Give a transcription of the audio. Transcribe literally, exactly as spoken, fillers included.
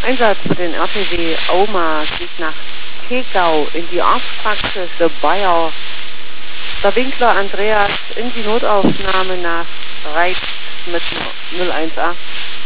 Einsatz für den R T W Auma geht nach Tegau in die Arztpraxis der Bayer. Der Winkler Andreas in die Notaufnahme nach Reiz mit null eins acht.